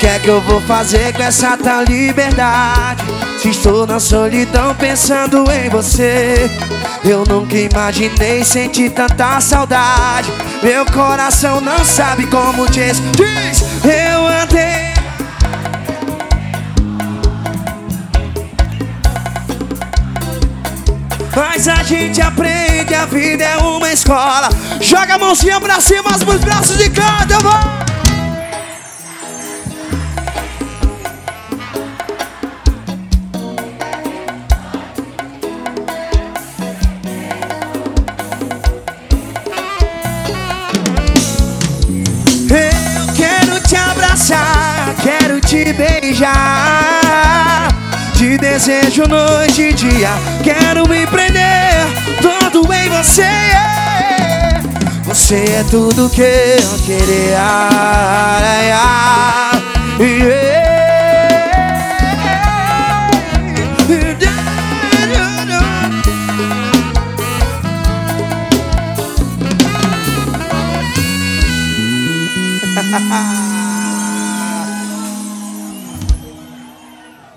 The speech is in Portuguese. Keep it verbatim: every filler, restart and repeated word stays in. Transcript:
que é que eu vou fazer com essa tal liberdade? Se estou na solidão pensando em você. Eu nunca imaginei sentir tanta saudade. Meu coração não sabe como diz. Diz, eu andei. Mas a gente aprende, a vida é uma escola. Joga a mãozinha pra cima, os braços de canto, eu vou. Eu quero te abraçar, quero te beijar. Te desejo noite e dia, quero me prender todo em você. Você é tudo que eu queria. Yeah.